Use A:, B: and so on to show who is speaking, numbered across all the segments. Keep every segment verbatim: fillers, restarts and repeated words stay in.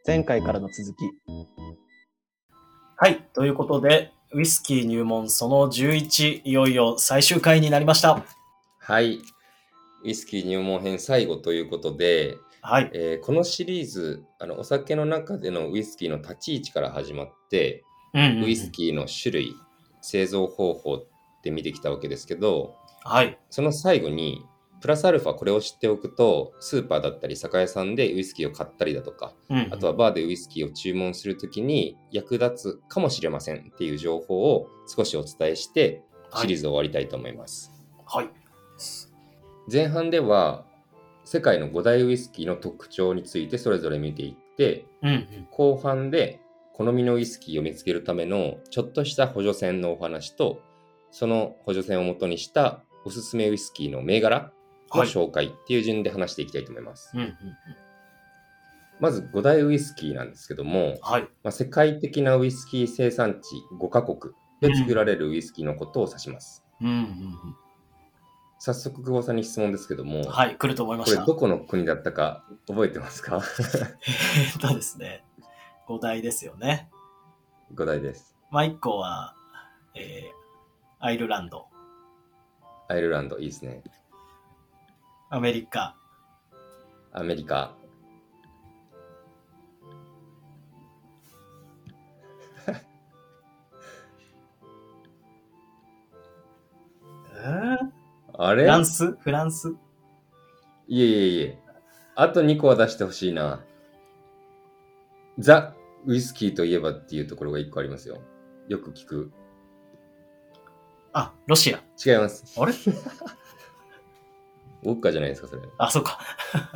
A: 前回からの続き。
B: はい。ということで、ウイスキー入門そのじゅういち、いよいよ最終回になりました。
C: はい。ウイスキー入門編最後ということで、
B: はい。
C: えーこのシリーズ、あのお酒の中でのウイスキーの立ち位置から始まって、
B: うんうんうん
C: ウイスキーの種類、製造方法って見てきたわけですけど、
B: はい。
C: その最後に、プラスアルファこれを知っておくと、スーパーだったり酒屋さんでウイスキーを買ったりだとか、
B: うんうん
C: あとはバーでウイスキーを注文するときに役立つかもしれませんっていう情報を少しお伝えして、シリーズを終わりたいと思います。
B: はい。
C: 前半では世界のご大ウイスキーの特徴についてそれぞれ見ていって、
B: うんうん
C: 後半で好みのウイスキーを見つけるためのちょっとした補助線のお話と、その補助線を元にしたおすすめウイスキーの銘柄の
B: はい。
C: 紹介っていう順で話していきたいと思います。
B: うんうんうん
C: まずご大ウイスキーなんですけども、
B: はい。
C: まあ、世界的なウイスキー生産地ごカ国で作られるウイスキーのことを指します。
B: うんうん
C: 早速久保さんに質問ですけども、
B: うんはい。来ると思いました。
C: これどこの国だったか覚えてますか？
B: えっとですね、ご大ですよね。
C: ご大です。
B: まあ、いっこは、えー、アイルランド、
C: アイルランドいいですね。
B: アメリカ、
C: アメリカ。
B: えー、
C: あれ
B: フランスフランス
C: いえいえいえ。あとにこは出してほしいな。ザ・ウイスキーといえばっていうところがいっこありますよ。よく聞く。
B: あ、ロシア。
C: 違います。
B: あれ
C: ウォッカじゃないですか、それ。
B: あ、そうか。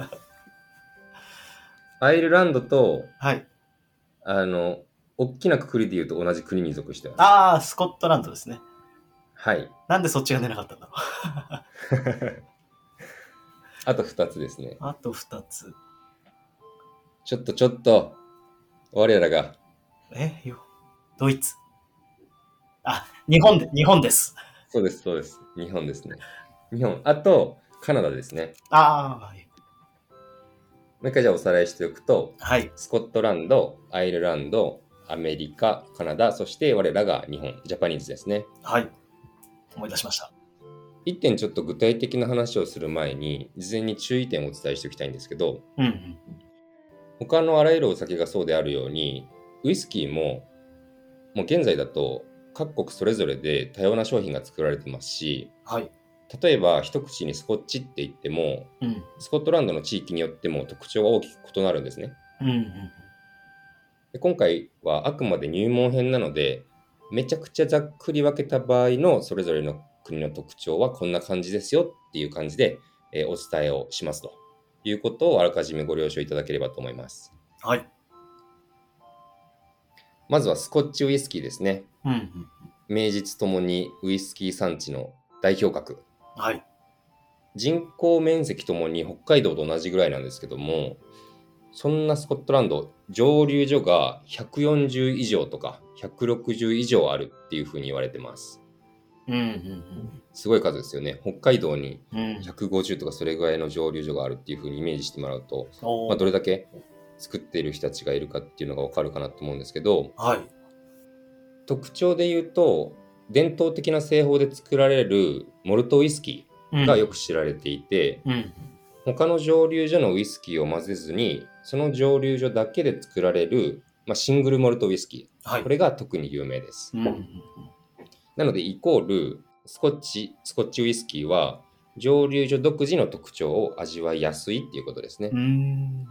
C: アイルランドと、
B: はい。
C: あの、大きな括りで言うと同じ国に属してます。
B: あー、スコットランドですね。
C: はい。
B: なんでそっちが出なかったんだろう。
C: あとふたつですね。
B: あとふたつ。
C: ちょっとちょっと、我らが、
B: えよ、ドイツ。あ、日本で、日本です。
C: そうです、そうです。日本ですね。日本。あと、カナダですね。
B: あ
C: もう一回じゃあおさらいしておくと、
B: あ、はい。
C: スコットランド、アイルランド、アメリカ、カナダ、そして我らが日本、ジャパニーズですね。
B: はい。思い出しました。
C: 一点ちょっと具体的な話をする前に、事前に注意点をお伝えしておきたいんですけど、
B: うんうん。
C: 他のあらゆるお酒がそうであるように、ウイスキーも、もう現在だと各国それぞれで多様な商品が作られてますし、
B: はい。
C: 例えば一口にスコッチって言っても、
B: うん。
C: スコットランドの地域によっても特徴が大きく異なるんですね。
B: うんうん。
C: で今回はあくまで入門編なので、めちゃくちゃざっくり分けた場合のそれぞれの国の特徴はこんな感じですよっていう感じで、えーお伝えをしますということをあらかじめご了承いただければと思います。
B: はい。
C: まずはスコッチウイスキーですね。
B: うんうん。
C: 名実ともにウイスキー産地の代表格。
B: はい。
C: 人口面積ともに北海道と同じぐらいなんですけども、そんなスコットランド、蒸留所がひゃくよんじゅう以上とかひゃくろくじゅう以上あるっていうふうに言われてます。
B: うんうん
C: すごい数ですよね。北海道に
B: うん。うん。
C: ひゃくごじゅうとかそれぐらいの蒸留所があるっていうふうにイメージしてもらうと、
B: おー
C: まあ、どれだけ作っている人たちがいるかっていうのがわかるかなと思うんですけど、
B: はい。
C: 特徴で言うと、伝統的な製法で作られるモルトウイスキ
B: うん
C: ーがよく知られていて、
B: うん。
C: 他の蒸留所のウイスキーを混ぜずに、その蒸留所だけで作られる、まあ、シングルモルトウイスキー、
B: はい。
C: これが特に有名です。
B: うんうん
C: なのでイコールスコッチスコッチウイスキーは蒸留所独自の特徴を味わいやすいっていうことですね。
B: うん。うん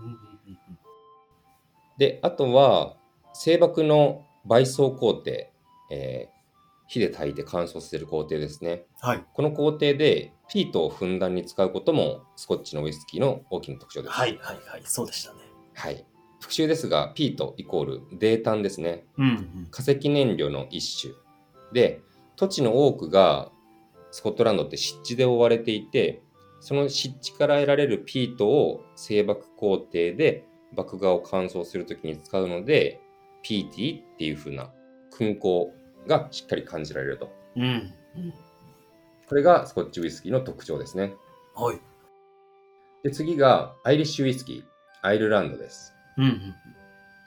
C: で、あとは製箔の焙煎工程、えー火で炊いて乾燥させる工程ですね。
B: はい。
C: この工程でピートをふんだんに使うこともスコッチのウイスキーの大きな特徴です。
B: はいはいはい。そうでしたね。
C: はい。復習ですが、ピートイコール泥炭ですね。
B: うんうん。
C: 化石燃料の一種で、土地の多くがスコットランドって湿地で覆われていて、その湿地から得られるピートを製箔工程で麦芽を乾燥するときに使うので、ピーティーっていう風な燻香がしっかり感じられると。
B: うんうん。
C: これがスコッチウイスキーの特徴ですね。
B: はい。
C: で、次がアイリッシュウイスキー、アイルランドです。
B: うんうん。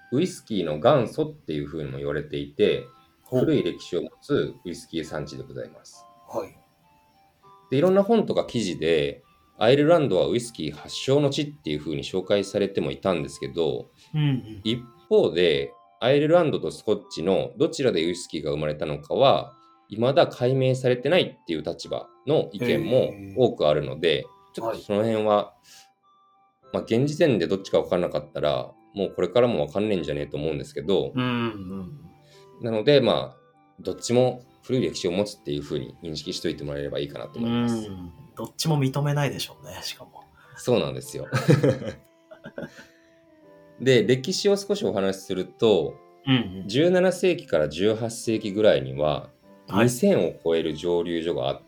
C: ウイスキーの元祖っていうふうにも言われていて、
B: ほう。
C: 古い歴史を持つウイスキー産地でございます。
B: はい。
C: で、いろんな本とか記事で、アイルランドはウイスキー発祥の地っていうふうに紹介されてもいたんですけど、
B: うんうん。
C: 一方で、アイルランドとスコッチのどちらでウイスキーが生まれたのかは、未だ解明されてないっていう立場の意見も
B: へー。
C: 多くあるので、ちょっ
B: はい。
C: とその辺は、まあ、現時点でどっちか分からなかったら、もうこれからも分かんねえんじゃねえと思うんですけど、
B: うんうん
C: なので、まあ、どっちも古い歴史を持つっていうふうに認識しておいてもらえればいいかなと
B: う
C: 思います。
B: ん。どっちも認めないでしょうね、しかも。
C: そうなんですよ。で、歴史を少しお話しすると、
B: うんうん。
C: じゅうなな世紀からじゅうはっ世紀ぐらいには
B: はい。
C: にせんを超える蒸留所があって、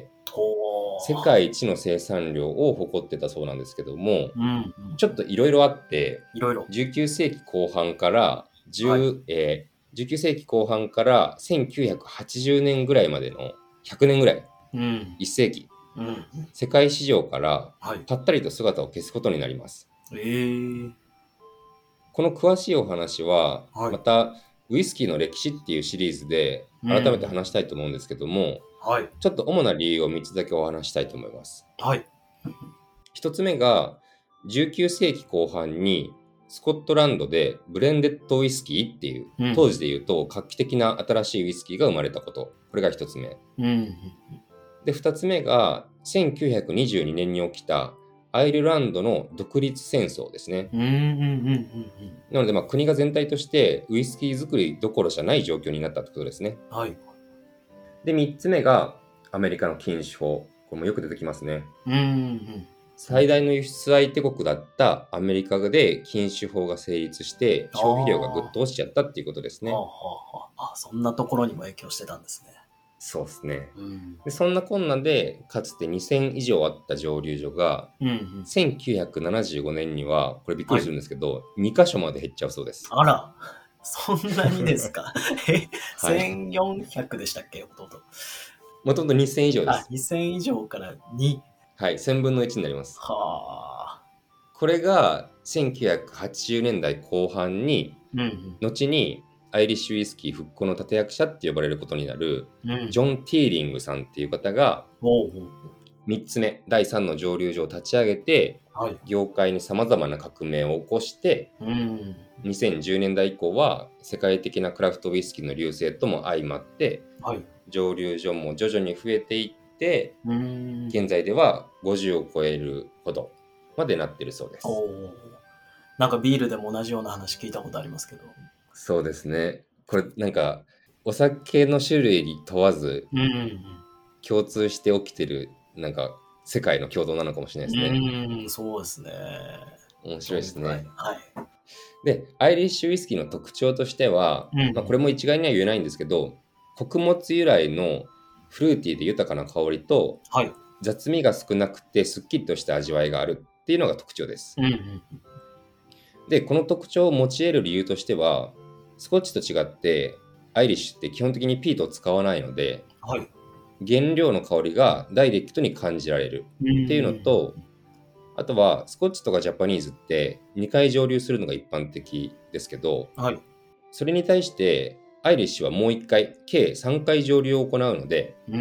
B: ほ
C: 世界一の生産量を誇ってたそうなんですけども、
B: う。うんうん。
C: ちょっといろいろあって、
B: いろいろ。
C: じゅうきゅう世紀後半から10、
B: はい。
C: えーじゅうきゅう世紀後半からせんきゅうひゃくはちじゅうねんぐらいまでのひゃくねんぐらい、
B: うん
C: いっ世紀、
B: うんうん。
C: 世界市場から
B: はい。
C: ぱったりと姿を消すことになります。
B: えー。
C: この詳しいお話は、
B: はい。
C: またウイスキーの歴史っていうシリーズで改めて話したいと思うんですけども、
B: はい。
C: ちょっと主な理由をみっつだけお話したいと思います。
B: はい。
C: ひとつめが、じゅうきゅう世紀後半にスコットランドでブレンデッドウイスキーっていう、
B: うん
C: 当時で言うと画期的な新しいウイスキーが生まれたこと。これがひとつめ。
B: うんうん
C: で、ふたつめがせんきゅうひゃくにじゅうにねんに起きたアイルランドの独立戦争ですね。
B: うん。うんうんうんうん
C: なので、まあ、国が全体としてウイスキー作りどころじゃない状況になったってことですね。
B: うん。はい。
C: で、みっつめがアメリカの禁酒法。これもよく出てきますね。
B: うんうん
C: 最大の輸出相手国だったアメリカで禁酒法が成立して消費量がぐっと落ちちゃったっていうことです
B: うん。はあ
C: ね。
B: はあはあ。あ、そんなところにも影響してたんですね。
C: そうですね。
B: うん。
C: でそんなこんなでかつてにせん以上あった蒸留所が
B: うんうん。
C: せんきゅうひゃくななじゅうごねんにはこれびっくりするんですけど、に箇所まで減っちゃうそうです。
B: あら、そんなにですか。え、
C: はい。
B: せんよんひゃくでしたっけ、ほとんど。
C: もともとにせん以上で
B: あ、
C: す。
B: にせん以上からに。
C: はい。せんぶんのいちになります。
B: はあ。
C: これがせんきゅうひゃくはちじゅうねんだいこう半に、
B: うん
C: 後にアイリッシュウイスキー復興の立役者って呼ばれることになる
B: うん。うん。
C: ジョン・ティーリングさんっていう方が
B: おうおう
C: みっつめ、だいさんの蒸留所を立ち上げて、
B: はい。
C: 業界に様々な革命を起こして、
B: うん。
C: にせんじゅうねんだい以降は世界的なクラフトウイスキーの隆盛とも相まって、
B: はい。
C: 蒸留所も徐々に増えていって、
B: うん。
C: 現在ではごじゅうを超えるほどまでなっているそうです。
B: おお。なんかビールでも同じような話聞いたことありますけど。
C: そうですね。これなんかお酒の種類に問わず
B: うんうん
C: 共通して起きてるなんか世界の共同なのかもしれないですね。
B: うん。うん、そうですね。
C: 面白いですね。
B: はい。
C: で、アイリッシュウイスキーの特徴としては、
B: うん
C: まあ、これも一概には言えないんですけど、穀物由来のフルーティーで豊かな香りと
B: はい。
C: 雑味が少なくてすっきりとした味わいがあるっていうのが特徴です。
B: うんうん
C: で、この特徴を用いる理由としては、スコッチと違ってアイリッシュって基本的にピートを使わないので、
B: はい。
C: 原料の香りがダイレクトに感じられるっていうのと、あとはスコッチとかジャパニーズってにかい蒸留するのが一般的ですけど、
B: はい。
C: それに対してアイリッシュはもういっかい、計さんかい蒸留を行うので、
B: うん。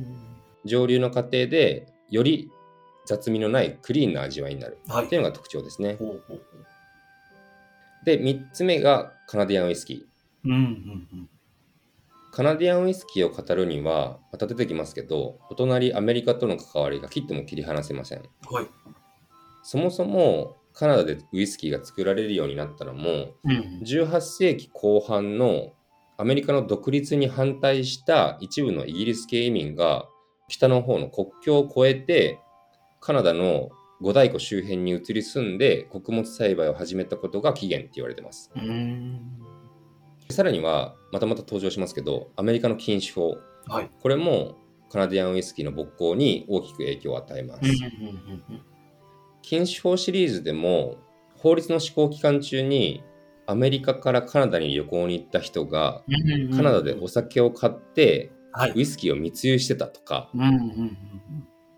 C: 蒸留の過程でより雑味のないクリーンな味わいになる
B: はい。
C: っていうのが特徴ですね。
B: ほうほうほう。
C: で、みっつめがカナディアンウイスキー。
B: うんうんうん。
C: カナディアンウイスキーを語るには、また出てきますけど、お隣アメリカとの関わりが切っても切り離せません。
B: はい。
C: そもそもカナダでウイスキーが作られるようになったのも、
B: うん
C: じゅうはっ世紀後半のアメリカの独立に反対した一部のイギリス系移民が北の方の国境を越えてカナダの五大湖周辺に移り住んで穀物栽培を始めたことが起源って言われてます。
B: うん。うん。
C: さらにはまたまた登場しますけど、アメリカの禁酒法、
B: はい。
C: これもカナディアンウイスキーの勃興に大きく影響を与えます。
B: うんうんうんうん。
C: 禁酒法シリーズでも法律の施行期間中にアメリカからカナダに旅行に行った人がカナダでお酒を買って
B: はい。
C: ウイスキーを密輸してたとか、
B: うんうんうんうん。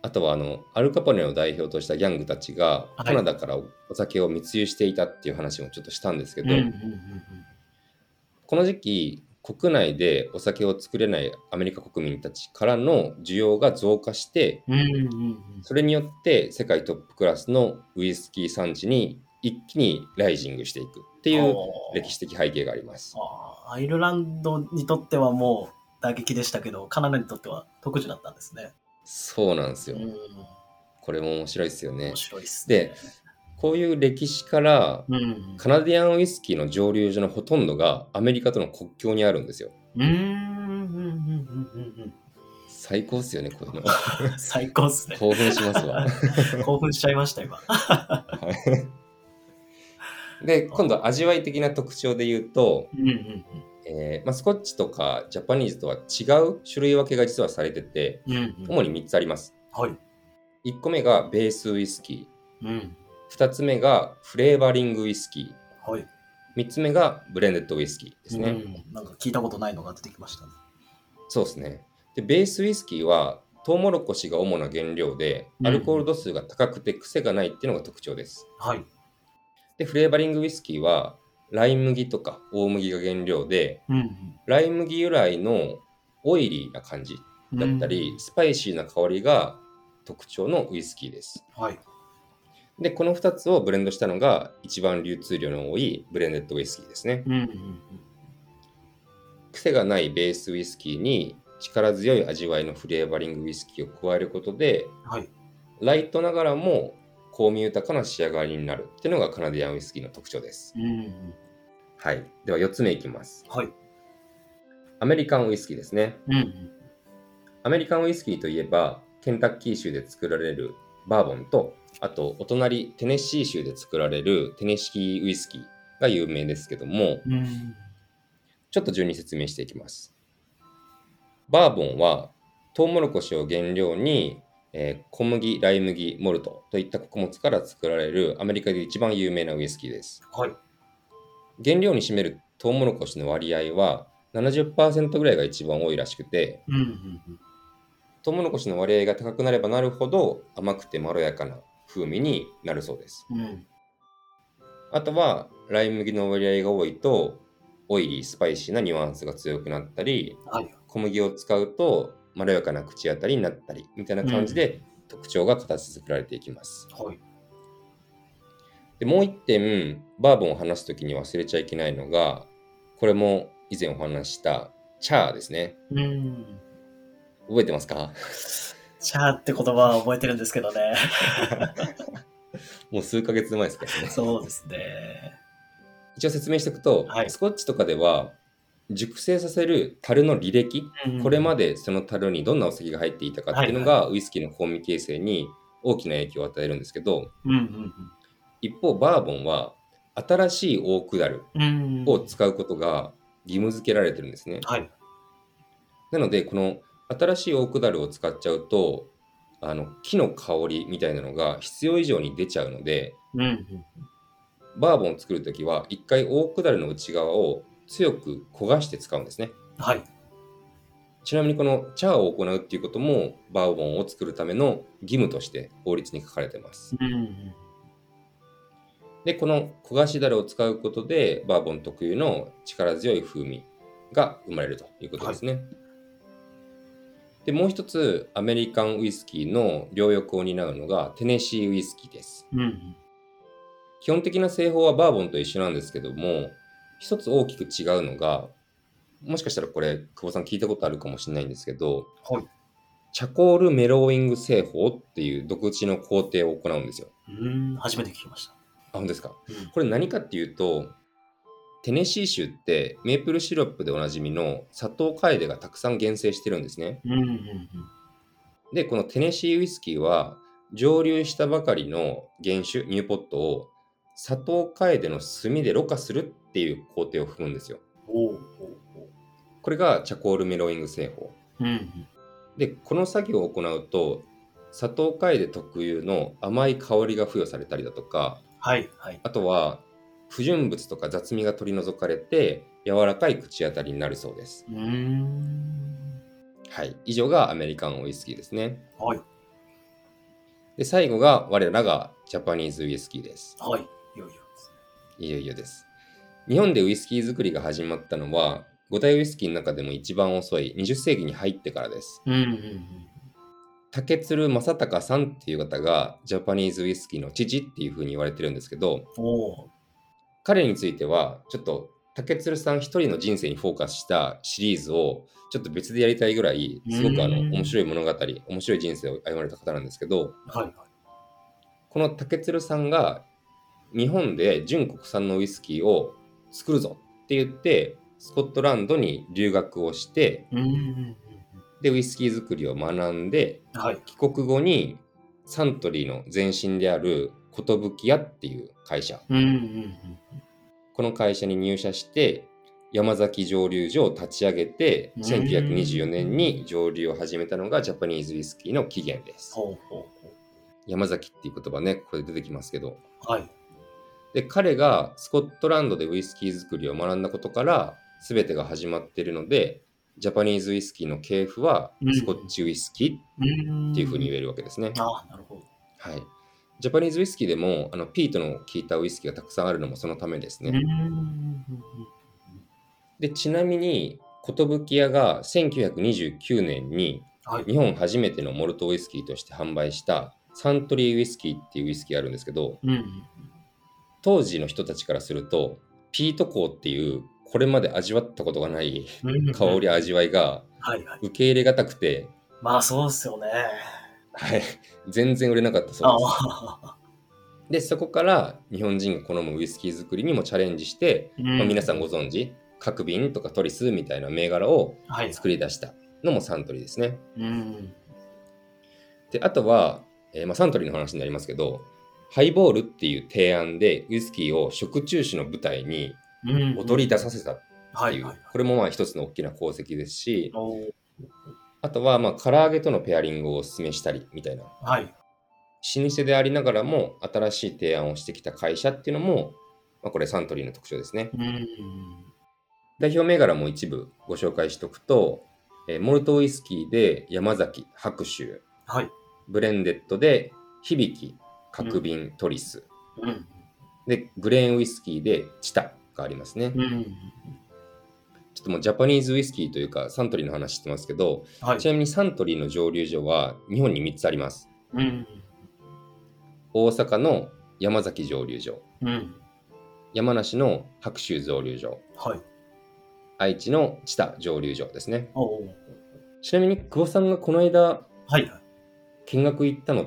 C: あとはあのアルカポネを代表としたギャングたちが
B: はい
C: カナダからお酒を密輸していたっていう話もちょっとしたんですけど、
B: うんうんうん
C: この時期国内でお酒を作れないアメリカ国民たちからの需要が増加して、
B: うんうんうんうん
C: それによって世界トップクラスのウイスキー産地に一気にライジングしていくっていう歴史的背景があります。
B: あーアイルランドにとってはもう打撃でしたけど、カナダにとっては特需だったんですね。
C: そうなんですよ。
B: うん、
C: これも面白いですよね
B: 面。白いですね。
C: で、こういう歴史から
B: うんうん
C: カナディアンウイスキーの蒸留所のほとんどがアメリカとの国境にあるんですよ。
B: うんうんうんうんうん
C: 最高っすよね、こういうの。
B: うん最高っすね。
C: 興奮しますわ。
B: 興奮しちゃいました、今。
C: はいで、今度味わい的な特徴で言うと、
B: うんうんうん
C: えーまあ、スコッチとかジャパニーズとは違う種類分けが実はされてて、
B: うんうん
C: 主にみっつあります。
B: はい。
C: いっこめがベースウイスキー、
B: うん
C: ふたつめがフレーバリングウイスキー、
B: はい。
C: みっつめがブレンデッドウイスキーですね。
B: うん、なんか聞いたことないのが出てきましたね。
C: そうですね。で、ベースウイスキーはトウモロコシが主な原料で、アルコール度数が高くて癖がないっていうのが特徴です。
B: はい。
C: で、フレーバリングウイスキーはライ麦とか大麦が原料で、
B: うん
C: ライ麦由来のオイリーな感じ
B: うん
C: だったり、スパイシーな香りが特徴のウイスキーです。
B: はい。
C: で、このふたつをブレンドしたのが一番流通量の多いブレンデッドウイスキーですね。
B: うんうん
C: 癖がないベースウイスキーに力強い味わいのフレーバリングウイスキーを加えることで、
B: はい。
C: ライトながらも香味豊かな仕上がりになるっていうのがカナディアンウイスキーの特徴です。
B: うんうん
C: はい。ではよっつめいきます。
B: はい。
C: アメリカンウイスキーですね。
B: うんうん
C: アメリカンウイスキーといえば、ケンタッキー州で作られるバーボンと、あとお隣テネッシー州で作られるテネシーウイスキーが有名ですけども、
B: うん
C: ちょっと順に説明していきます。バーボンはトウモロコシを原料に、えー小麦、ライ麦、モルトといった穀物から作られるアメリカで一番有名なウイスキーです。
B: はい。
C: 原料に占めるトウモロコシの割合はななじゅっパーセントぐらいが一番多いらしくて、
B: うんうん
C: トウモロコシの割合が高くなればなるほど甘くてまろやかな風味になるそうです。
B: うんうん
C: あとはライ麦の割合が多いとオイリー、スパイシーなニュアンスが強くなったり、
B: はい。
C: 小麦を使うとまろやかな口当たりになったりみたいな感じで特徴が形作られていきます。
B: はい。
C: でもう一点バーボンを話すときに忘れちゃいけないのが、これも以前お話ししたチャーですね。
B: うん。
C: 覚えてますか？
B: チャーって言葉は覚えてるんですけどね。
C: もう数ヶ月前ですからね。
B: そうですね。
C: 一応説明しておくと、
B: はい
C: スコッチとかでは熟成させる樽の履歴、
B: うん
C: これまでその樽にどんなお酒が入っていたかっていうのが、ウイスキーの香味形成に大きな影響を与えるんですけど、
B: うんうん
C: 一方バーボンは新しいオークダル
B: うん。うん
C: を使うことが義務付けられてるんですね。
B: はい。
C: なのでこの新しいオークダルを使っちゃうと、あの木の香りみたいなのが必要以上に出ちゃうので、
B: うんうん
C: バーボンを作るときは一回オークダルの内側を強く焦がして使うんですね。
B: はい。
C: ちなみにこのチャーを行うっていうこともバーボンを作るための義務として法律に書かれています。
B: うんうん
C: で、この焦がしだれを使うことでバーボン特有の力強い風味が生まれるということですね。で、もう一つアメリカンウイスキーの両翼を担うのがテネシーウイスキーです。
B: うんうん
C: 基本的な製法はバーボンと一緒なんですけども、一つ大きく違うのが、もしかしたらこれ久保さん聞いたことあるかもしれないんですけど、
B: はい。
C: チャコールメローイング製法っていう独自の工程を行うんですよ。
B: うん、初めて聞きました。
C: あ、本当ですか。
B: うん
C: これ何かっていうと、テネシー州ってメープルシロップでおなじみの砂糖楓がたくさん原生してるんですね。
B: うんうんうん
C: で、このテネシーウイスキーは蒸留したばかりの原酒、ニューポットを砂糖楓の炭でろ過するっていう工程を踏むんですよ。
B: おうおう
C: これがチャコールメローイング製法。
B: おう。うんうん
C: で、この作業を行うと、砂糖楓特有の甘い香りが付与されたりだとか、
B: はいはい。
C: あとは不純物とか雑味が取り除かれて柔らかい口当たりになるそうです。
B: うーん。
C: はい。以上がアメリカンウイスキーですね。
B: はい。
C: で、最後が我らがジャパニーズウイスキーです。
B: はい。いよいよですね。
C: いよいよです。日本でウイスキー作りが始まったのは、ご大ウイスキーの中でも一番遅いにじゅっ世紀に入ってからです。
B: うんうんうん。
C: 竹鶴正隆さんっていう方がジャパニーズウイスキーの父っていう風に言われてるんですけど、
B: おー。
C: 彼についてはちょっと竹鶴さん一人の人生にフォーカスしたシリーズをちょっと別でやりたいぐらい、すごくあの面白い物語、面白い人生を歩まれた方なんですけど、
B: はいはい。
C: この竹鶴さんが日本で純国産のウイスキーを作るぞって言ってスコットランドに留学をして、
B: うんうんうん
C: でウイスキー作りを学んで、
B: うん。はい。
C: 帰国後にサントリーの前身である寿屋っていう会社、
B: うんうんうん
C: この会社に入社して山崎蒸留所を立ち上げて、
B: うん
C: せんきゅうひゃくにじゅうよねんに蒸留を始めたのがジャパニーズウイスキーの起源です。
B: ほうほうほ
C: 山崎っていう言葉ね、ここで出てきますけど、
B: う。はい。
C: で彼がスコットランドでウイスキー作りを学んだことから全てが始まっているので、ジャパニーズウイスキーの系譜はスコッチウイスキーっていうふうに言えるわけですね。
B: ああ、なるほど。
C: はい。ジャパニーズウイスキーでもあのピートの効いたウイスキーがたくさんあるのもそのためですね。で、ちなみに寿屋がせんきゅうひゃくにじゅうきゅうねんに日本初めてのモルトウイスキーとして販売したサントリーウイスキーっていうウイスキーがあるんですけど、
B: うんうん、
C: 当時の人たちからするとピート香っていうこれまで味わったことがない香り味わいが受け入れがたくて、
B: はいはい、まあそうですよね。
C: はい、全然売れなかったそうです。で、そこから日本人が好むウイスキー作りにもチャレンジして、うん、まあ、皆さんご存知角瓶とかトリスみたいな銘柄を作り出したのもサントリーですね。
B: はい、うん、
C: で、あとは、えーまあ、サントリーの話になりますけど、ハイボールっていう提案でウイスキーを食中酒の舞台に踊り出させたっていう、これもまあ一つの大きな功績ですし、あとはまあ唐揚げとのペアリングをお勧めしたりみたいな、
B: はい、
C: 老舗でありながらも新しい提案をしてきた会社っていうのも、まあ、これサントリーの特徴ですね。
B: うん、
C: 代表銘柄も一部ご紹介しておくと、えー、モルトウイスキーで山崎、白州、
B: はい、
C: ブレンデッドで響、角瓶、トリス、
B: うん、
C: でグレーンウイスキーでチタがありますね。
B: うん、
C: ちょっともうジャパニーズウイスキーというかサントリーの話してますけど、はい、ちなみにサントリーの蒸留所は日本にみっつあります。
B: うん、
C: 大阪の山崎蒸留所、
B: うん、
C: 山梨の白州蒸留所、
B: はい、
C: 愛知の知多蒸留所ですね。
B: お
C: ちなみに久保さんがこの間、
B: はい、
C: 見学行ったのって、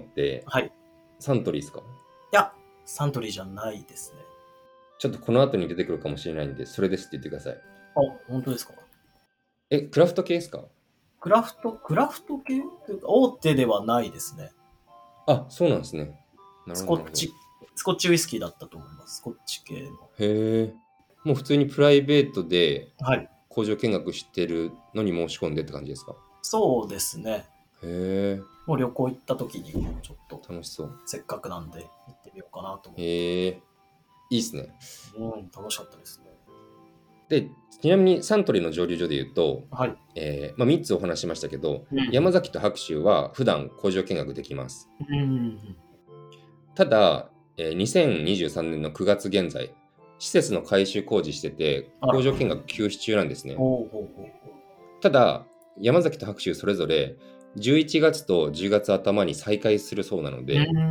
B: はい、
C: サントリーですか？い
B: や、サントリーじゃないですね。
C: ちょっとこの後に出てくるかもしれないんで、それですって言ってください。
B: あ、本当ですか？
C: え、クラフト系ですか？
B: クラフト、クラフト系というか、大手ではないですね。
C: あ、そうなんですね。
B: スコッチ、スコッチウイスキーだったと思います。スコッチ系の。
C: へえ。もう普通にプライベートで工場見学してるのに申し込んでって感じですか？
B: はい、そうですね。
C: へえ。
B: もう旅行行った時にちょっと
C: 楽しそう。
B: せっかくなんで行ってみようかなと思って。
C: へえ。いいっすね。
B: うん、楽しかったですね。
C: で、ちなみにサントリーの蒸留所でいうと、
B: はい、
C: えーまあ、みっつお話しましたけど、
B: うん、
C: 山崎と白州は普段工場見学できます。
B: うん、
C: ただ、えー、にせんにじゅうさんねんのくがつ現在、施設の改修工事してて、工場見学休止中なんですね。
B: ほうほうほうほう。
C: ただ、山崎と白州それぞれじゅういちがつとじゅうがつ頭に再開するそうなので、
B: うん、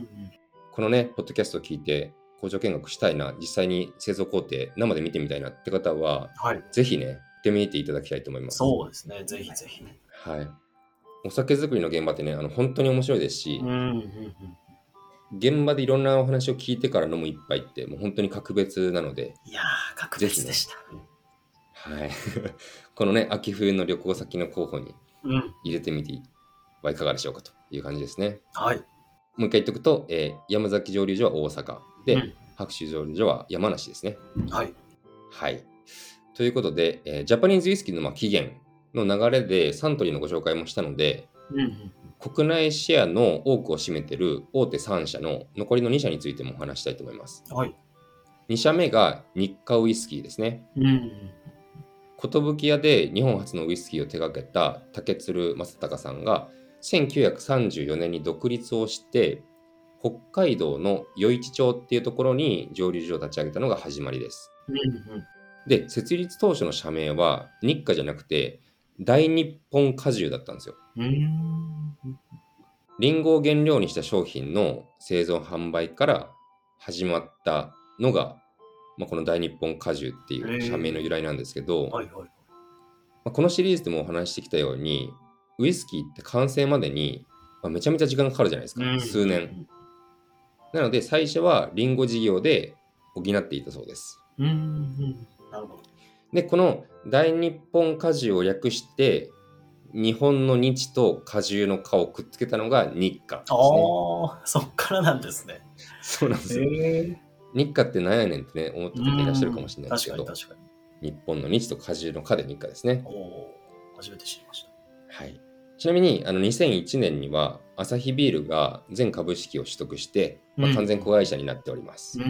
C: このね、ポッドキャストを聞いて工場見学したいな、実際に製造工程生で見てみたいなって方は、はい、ぜひね、行ってみていただきたいと思います。
B: そうですね、ぜひぜひ。
C: はい。お酒作りの現場ってね、あの本当に面白いですし、
B: うんうんうん、
C: 現場でいろんなお話を聞いてから飲む一杯ってもう本当に格別なので、
B: いやー、格別でした。
C: ね、はい。このね、秋冬の旅行先の候補に入れてみてはいかがでしょうかという感じですね。
B: はい。
C: もう一回言っておくと、えー、山崎蒸留所は大阪で、うん、白州蒸留所は山梨ですね。
B: はい。
C: はい。ということで、えー、ジャパニーズウイスキーのまあ起源の流れでサントリーのご紹介もしたので、うんうん、国内シェアの多くを占めている大手さん社の残りのに社についてもお話したいと思います。
B: はい。
C: に社目が日課ウイスキーですね。うんうん、寿屋で日本初のウイスキーを手掛けた竹鶴正隆さんがせんきゅうひゃくさんじゅうよねんに独立をして、北海道の余市町っていうところに蒸留所を立ち上げたのが始まりです。
B: うんうん。
C: で、設立当初の社名は日課じゃなくて大日本果汁だったんですよ。
B: うーん。
C: リンゴを原料にした商品の製造販売から始まったのが、まあ、この大日本果汁っていう社名の由来なんですけど、
B: はいはい。
C: まあ、このシリーズでもお話ししてきたように、ウイスキーって完成までに、まあ、めちゃめちゃ時間がかかるじゃないですか。
B: うん
C: 数年。なので最初はリンゴ事業で補っていたそうです。
B: うんうん。なるほど。
C: で、この大日本果汁を略して、日本の日と果汁の果をくっつけたのが日課ですね。
B: ああ、そっからなんですね。
C: そうなんですよ。
B: へえ。
C: 日課ってなんやねんってね、思った方いらっしゃるかもしれないですけど、
B: 確かに確かに。
C: 日本の日と果汁の果で日課ですね。
B: おお、初めて知りました。
C: はい。ちなみに、あのにせんいちねんには、アサヒビールが全株式を取得して、まあ、完全子会社になっております。
B: うん。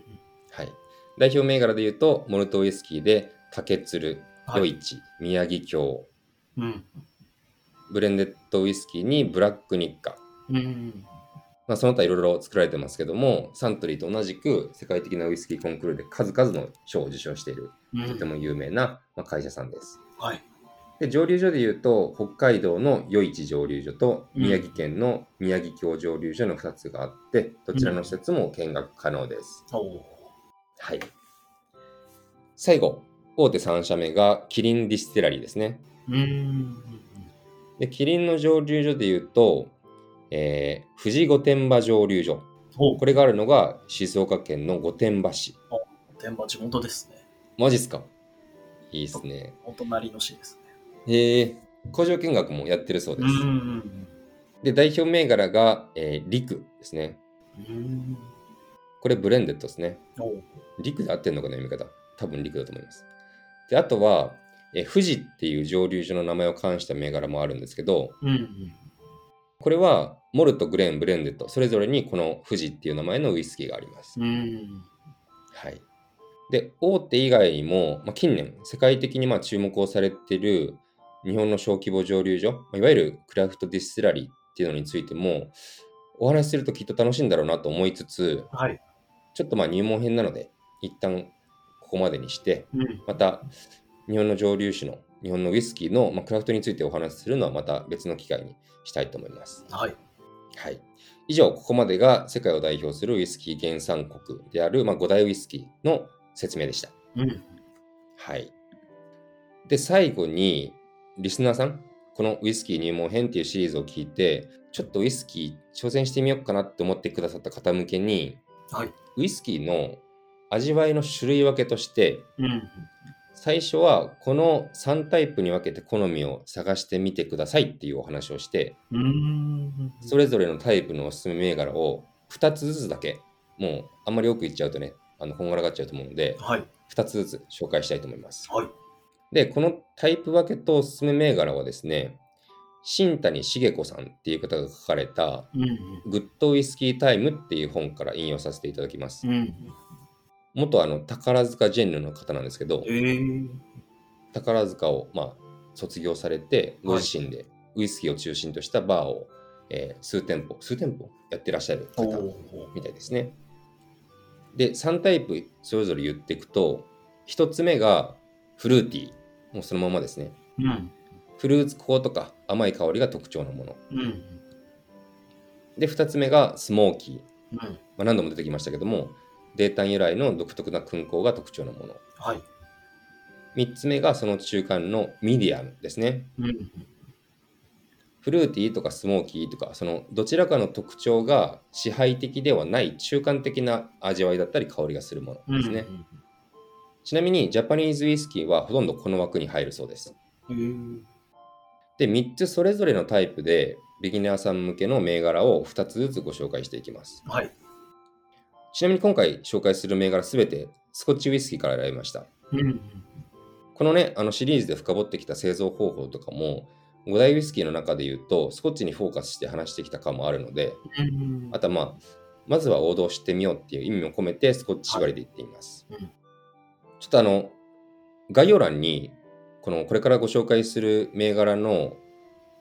C: はい。代表銘柄で言うと、モルトウイスキーで、竹鶴、
B: はい
C: 余市、宮城京、
B: うん。
C: ブレンデッドウイスキーにブラック日課。
B: うん。
C: まあ、その他いろいろ作られてますけども、サントリーと同じく世界的なウイスキーコンクールで数々の賞を受賞している、
B: うん
C: とても有名な、まあ、会社さんです。
B: はい。
C: で、蒸留所でいうと、北海道の余市蒸留所と宮城県の宮城京蒸留所のふたつがあって、どちらの施設も見学可能です。
B: おお。
C: はい。最後、大手さん社目がキリンディスティラリーですね。
B: うん。
C: で、キリンの蒸留所でいうと、えー、富士御殿場蒸留所。
B: お
C: これがあるのが静岡県の御殿場市。
B: 天場地元ですね。
C: マジっすか？いいっすね。
B: お隣の市です
C: へ
B: ね。
C: え、工場見学もやってるそうです。
B: うん。
C: で、代表銘柄が、えー、リクですね。
B: うん。
C: これブレンデッドですね。
B: おお。
C: リクで合ってんのかな、読み方。多分リクだと思います。で、あとは、え富士っていう蒸留所の名前を冠した銘柄もあるんですけど、
B: うん。
C: これはモルト、グレーン、ブレンデッド、それぞれにこの富士っていう名前のウイスキーがあります。
B: うん。
C: はい。で、大手以外にも、まあ、近年、世界的にまあ注目をされている日本の小規模蒸留所、まあ、いわゆるクラフトディスティラリーっていうのについても、お話しするときっと楽しいんだろうなと思いつつ、
B: はい。
C: ちょっとまあ入門編なので、一旦ここまでにして、
B: うん。
C: また日本の蒸留酒の、日本のウイスキーの、まあ、クラフトについてお話しするのはまた別の機会にしたいと思います。
B: はい。
C: はい。以上、ここまでが世界を代表するウイスキー原産国である、まあ、ご大ウイスキーの説明でした。
B: うん。
C: はい。で、最後に、リスナーさん、このウイスキー入門編っていうシリーズを聞いて、ちょっとウイスキー挑戦してみようかなって思ってくださった方向けに、
B: はい。
C: ウイスキーの味わいの種類分けとして、
B: うん。
C: 最初はこのさんタイプに分けて好みを探してみてくださいっていうお話をして、
B: うん。
C: それぞれのタイプのおすすめ銘柄をふたつずつだけ、もうあんまり多く言っちゃうとね、あのこんがらがっちゃうと思うので、
B: はい。
C: ふたつずつ紹介したいと思います。
B: はい。
C: で、このタイプ分けとおすすめ銘柄はですね、新谷茂子さんっていう方が書かれた、
B: うん。
C: グッドウイスキータイムっていう本から引用させていただきます。
B: うん。
C: 元あの宝塚ジェンヌの方なんですけど、
B: ええ。
C: 宝塚を、まあ、卒業されて、ご自身でウイスキーを中心としたバーを、えー数店舗、数店舗やってらっしゃる
B: お
C: 方
B: お。
C: みたいですね。で、さんタイプそれぞれ言っていくと、ひとつめがフルーティー、もうそのままですね。
B: うん。
C: フルーツ香とか甘い香りが特徴のもの。
B: うん。
C: で、ふたつめがスモーキー。
B: うん。
C: まあ、何度も出てきましたけども、泥炭由来の独特な燻香が特徴のもの。
B: はい。
C: みっつめがその中間のミディアムですね。
B: うん。
C: フルーティーとかスモーキーとか、そのどちらかの特徴が支配的ではない中間的な味わいだったり香りがするものですね。
B: うん。
C: ちなみにジャパニーズウイスキーはほとんどこの枠に入るそうです。
B: ええ。
C: で、みっつそれぞれのタイプでビギナーさん向けの銘柄をふたつずつご紹介していきます。
B: はい。
C: ちなみに今回紹介する銘柄すべてスコッチウイスキーから選びました。
B: うん。
C: このね、あのシリーズで深掘ってきた製造方法とかも、ご大ウイスキーの中で言うと、スコッチにフォーカスして話してきた感もあるので、
B: うん。
C: あとはまあ、まずは王道を知ってみようっていう意味も込めて、スコッチ縛りで言っています。
B: はいうん、
C: ちょっとあの、概要欄に、このこれからご紹介する銘柄の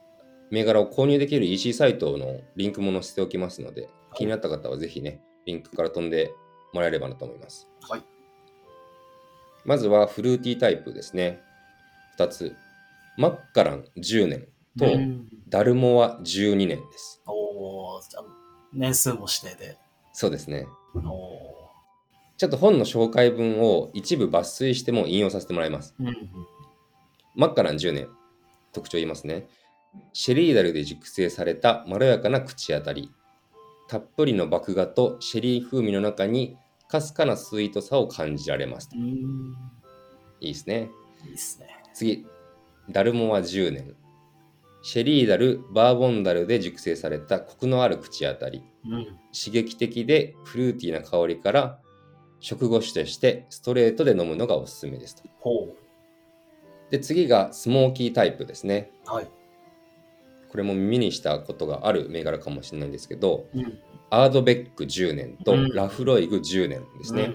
C: 銘柄を購入できる イーシー サイトのリンクも載せておきますので、気になった方はぜひね、リンクから飛んでもらえればなと思います。
B: はい。
C: まずはフルーティータイプですね。ふたつ。マッカランじゅうねんとダルモアじゅうにねんです。
B: おー、じゃあ年数も指定で。
C: そうですね。
B: おー。
C: ちょっと本の紹介文を一部抜粋しても引用させてもらいます。
B: うんうん、
C: マッカランじゅうねん、特徴言いますね。シェリーダルで熟成されたまろやかな口当たり。たっぷりの麦芽とシェリー風味の中にかすかなスイートさを感じられますと。
B: うーん、
C: いいですね。
B: いいですね。
C: 次、ダルモアじゅうねん。シェリーダル、バーボンダルで熟成されたコクのある口当たり。
B: うん、
C: 刺激的でフルーティーな香りから食後酒としてストレートで飲むのがおすすめですと。
B: ほ
C: で、次がスモーキータイプですね。
B: う。はい。
C: これも耳にしたことがある銘柄かもしれないんですけど、
B: うん、
C: アードベックじゅうねんと
B: うん
C: ラフロイグじゅうねんですね。
B: うん、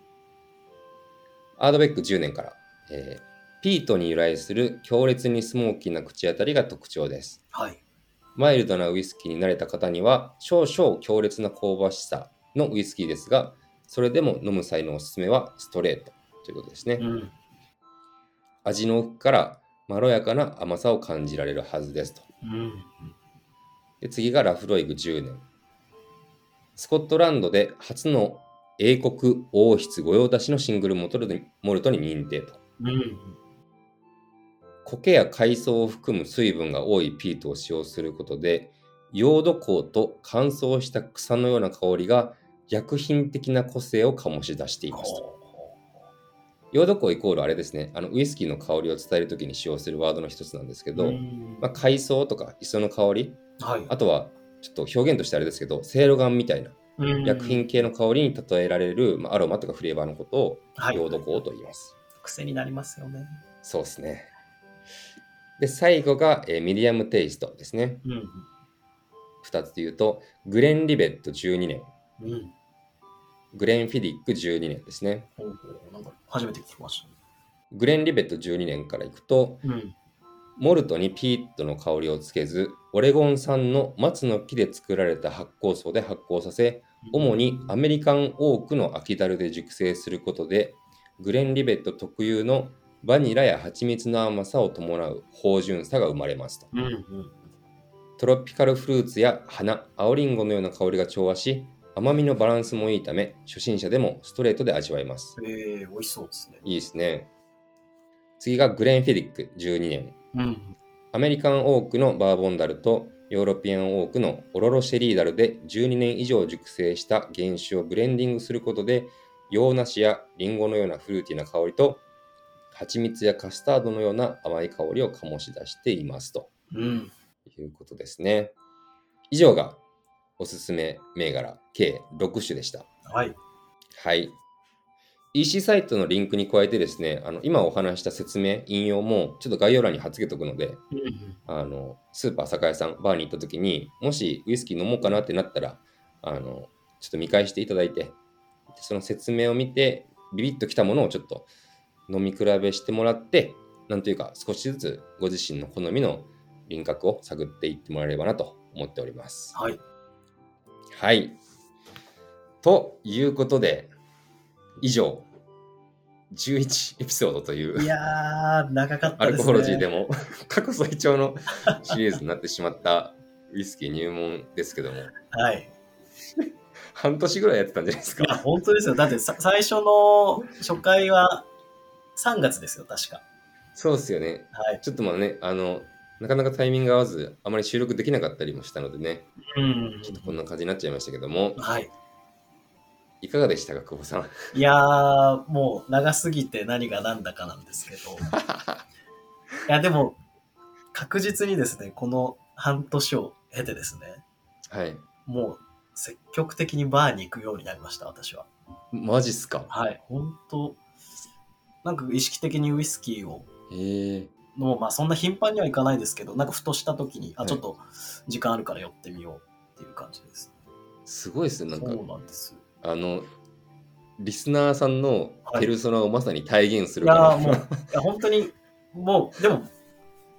C: アードベックじゅうねんから、えーピートに由来する強烈にスモーキーな口当たりが特徴です。
B: はい。
C: マイルドなウイスキーに慣れた方には少々強烈な香ばしさのウイスキーですが、それでも飲む際のおすすめはストレートということですね。
B: うん、
C: 味の奥からまろやかな甘さを感じられるはずですと。
B: うん、
C: で、次がラフロイグじゅうねん。スコットランドで初の英国王室御用達のシングルモルトにモルトに認定と。
B: うん、
C: 苔や海藻を含む水分が多いピートを使用することで、ヨード香と乾燥した草のような香りが薬品的な個性を醸し出していますと。ヨード香イコールあれですね、あのウイスキーの香りを伝えるときに使用するワードの一つなんですけど、
B: うん
C: まあ、海藻とか磯の香り、
B: はい。
C: あとはちょっと表現としてあれですけど、セイロガンみたいな
B: うん
C: 薬品系の香りに例えられる、まあ、アロマとかフレーバーのことを
B: はい
C: ヨード香と言います。
B: 癖になりますよね。
C: そうですね。で、最後が、えーミディアムテイストですね。
B: うん、
C: ふたつで言うと、グレンリベットじゅうにねん、
B: うん。
C: グレンフィディックじゅうにねんですね。
B: ほうほう、なんか初めて聞きました。
C: グレンリベットじゅうにねんからいくと、
B: うん、
C: モルトにピーットの香りをつけず、オレゴン産の松の木で作られた発酵槽で発酵させ、主にアメリカンオークの秋樽で熟成することで、グレンリベット特有のバニラや蜂蜜の甘さを伴う芳醇さが生まれますと。
B: うん、うん。
C: トロピカルフルーツや花、青リンゴのような香りが調和し、甘みのバランスもいいため、初心者でもストレートで味わえます。
B: えー、美味しそうですね。
C: いいですね。次がグレンフィディックじゅうにねん。
B: うん、
C: アメリカンオークのバーボンダルとヨーロピアンオークのオロロシェリーダルでじゅうにねん以上熟成した原酒をブレンディングすることで、洋梨やリンゴのようなフルーティーな香りと、蜂蜜やカスタードのような甘い香りを醸し出していますと
B: うん。
C: いうことですね。以上がおすすめ銘柄計ろく種でした。
B: はい。
C: はい。イーシー サイトのリンクに加えてですね、あの今お話した説明、引用もちょっと概要欄に貼っ付けとくので、
B: うん、
C: あのスーパー酒屋さん、バーに行った時に、もしウイスキー飲もうかなってなったら、あのちょっと見返していただいて、その説明を見て、ビビッときたものをちょっと飲み比べしてもらって、なんというか少しずつご自身の好みの輪郭を探っていってもらえればなと思っております。
B: はい。
C: はい。ということで、以上、じゅういちエピソードという、
B: いやー、長かったですね。
C: アルコホロジーでも過去最長のシリーズになってしまったウイスキー入門ですけども、
B: はい。
C: 半年ぐらいやってたんじゃないですか。
B: いや、本当ですよ。だってさ最初の初回はさんがつですよ、確か。
C: そうですよね。
B: はい。
C: ちょっとまあね、あの、なかなかタイミング合わず、あまり収録できなかったりもしたのでね、
B: うん。
C: ちょっとこんな感じになっちゃいましたけども、
B: はい。
C: いかがでしたか、久保さん。
B: いやー、もう長すぎて何が何だかなんですけど。いや、でも、確実にですね、この半年を経てですね、
C: はい。
B: もう積極的にバーに行くようになりました、私は。
C: マジっすか。
B: はい、本当なんか意識的にウイスキーを
C: へえ。
B: の、まあそんな頻繁にはいかないですけど、なんかふとした時に、あ、
C: はい
B: ちょっと時間あるから寄ってみようっていう感じです。
C: すごいですね。なんか、
B: そうなんです。
C: あの、リスナーさんのペルソナをまさに体現す
B: いや
C: るか
B: ーもう、いや本当に、もう、でも、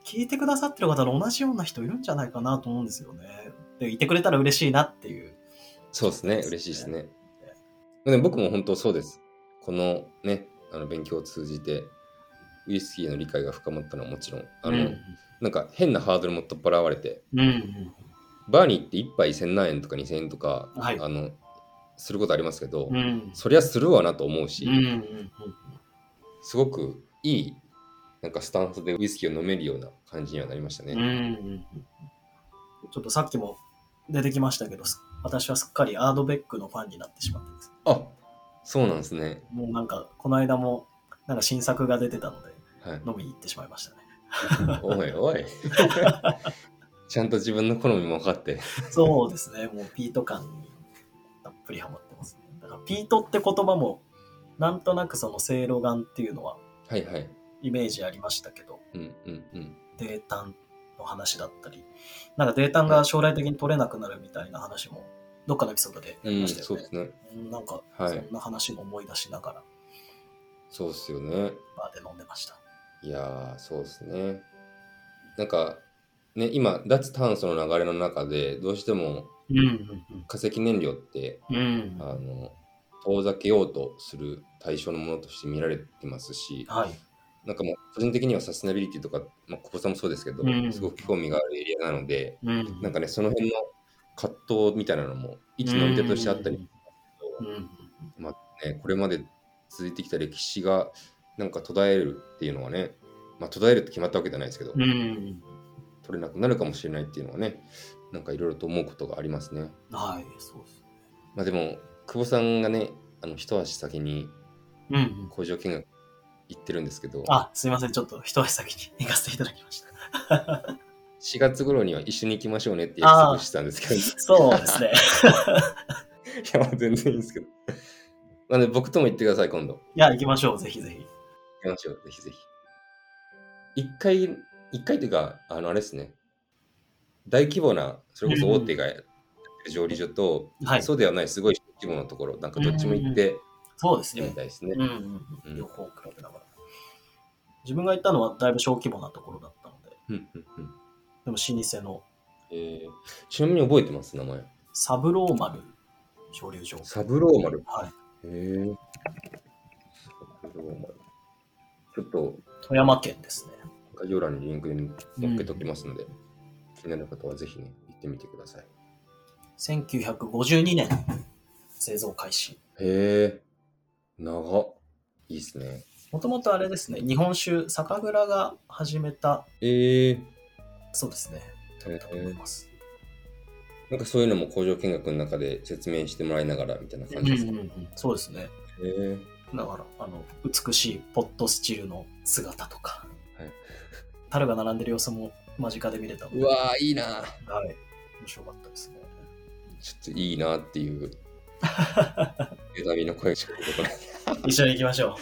B: 聞いてくださってる方と同じような人いるんじゃないかなと思うんですよね。で、いてくれたら嬉しいなっていう。
C: そうですね、嬉しいですね。でも僕も本当そうです。このね、あの勉強を通じて、ウイスキーの理解が深まったのはもちろん、あの、うん、なんか変なハードルも取っ払われて、
B: うんうん、
C: バーに行っていっぱいせんなんえんとかにせんえんとか、
B: はい、
C: あのすることありますけど、
B: うん、
C: そりゃするわなと思うし、
B: うんうんうん、
C: すごくいいなんかスタンスでウイスキーを飲めるような感じにはなりましたね。
B: うんうん、ちょっとさっきも出てきましたけど、私はすっかりアードベックのファンになってしまってです。
C: あ、そうなんですね。
B: もうなんかこの間もなんか新作が出てたので、はい、飲みに行ってしまいましたね。
C: おいおい。ちゃんと自分の好みも分かって。
B: そうですね。もうピート感にたっぷりハマってますね。だからピートって言葉もなんとなくそのせいろがんっていうのはイメージありましたけど、
C: うんうんうん、
B: 泥炭の話だったり、なんか泥炭が将来的に取れなくなるみたいな話もどっかのエピソードでやりましたよね。うん、そうですね。なんかそんな話も思い出しながら、はい、
C: そうですよね。
B: バーで飲んでました。
C: いやー、そうですね。なんかね、今脱炭素の流れの中でどうしても化石燃料って、うんうん、あの遠ざけようとする対象のものとして見られてますし、はい、なんかもう個人的にはサステナビリティとか、まあ、小保さんもそうですけど、うん、すごく興味があるエリアなので、うん、なんかねその辺の葛藤みたいなのも一飲み手としてあったり、うんうんまあね、これまで続いてきた歴史がなんか途絶えるっていうのはね、まあ、途絶えるって決まったわけじゃないですけど、うん、取れなくなるかもしれないっていうのはね、なんかいろいろと思うことがありますね。
B: はい、そうですね。
C: まあでも久保さんがね、あの一足先に工場見学行ってるんですけど、うん
B: うん、あ、すいません、ちょっと一足先に行かせていただきました。
C: しがつ頃には一緒に行きましょうねって約束してたんですけど、
B: そうですね。
C: いや、全然いいんですけど。なんで僕とも行ってください、今度。
B: いや、行きましょう、ぜひぜひ。
C: 行きましょう、ぜひぜひ。一回、一回というか、あの、あれですね。大規模な、それこそ大手がやってる蒸留所と、うんはい、そうではない、すごい規模なところ、なんかどっちも行って、
B: そうですね。
C: みたいですね。
B: 両方比べながら。自分が行ったのはだいぶ小規模なところだったので、うんうんうん、でも老舗の、
C: えー。ちなみに覚えてます、名前。
B: サブローマル蒸留所。
C: サブローマル。
B: はい。
C: へー。サブローマル。ちょっと、
B: 富山県ですね。
C: 概要欄にリンクに載っけておきますので、うん、気になる方はぜひね、行ってみてください。
B: せんきゅうひゃくごじゅうにねん製造開始。
C: へー。長っ。いいですね。
B: もともとあれですね、日本酒、酒蔵が始めた。
C: えー。
B: そうですね。だと思います。
C: なんかそういうのも工場見学の中で説明してもらいながらみたいな感じですか？
B: うんうんうん、そうですね。
C: へー。
B: だからあの美しいポットスチルの姿とか、はい、樽が並んでる様子も間近で見れたので、
C: うわーいいな。
B: はい、面白かったですね。
C: ちょっといいなっていう手紙の声しか出てこない。
B: 一緒に行きましょう。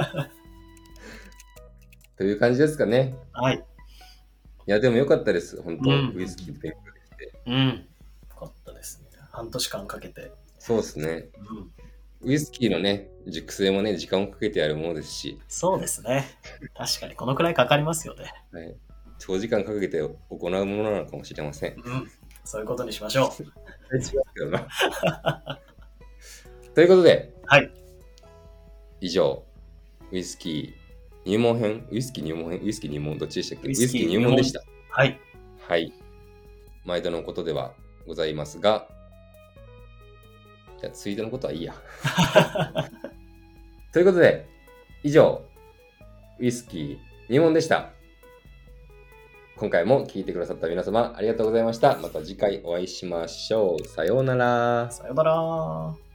C: という感じですかね。
B: はい。
C: いやでも良かったです、本当、うん、ウイスキー勉強できて。
B: うん。よかったですね。半年間かけて。
C: そうですね。うん、ウイスキーのね、熟成もね、時間をかけてやるものですし。
B: そうですね。確かに、このくらいかかりますよね。
C: はい。長時間かけて行うものなのかもしれません。
B: うん。そういうことにしましょう。
C: 違うけどな。ということで、
B: はい。
C: 以上、ウイスキー入門編、ウイスキー入門編、ウイスキー入門、どっちでしたっけ？ウイスキー入門でした。
B: はい。
C: はい。毎度のことではございますが、じゃあ、ついでのことはいいや。ということで、以上、ウイスキー入門でした。今回も聞いてくださった皆様、ありがとうございました。また次回お会いしましょう。さようなら。
B: さようなら。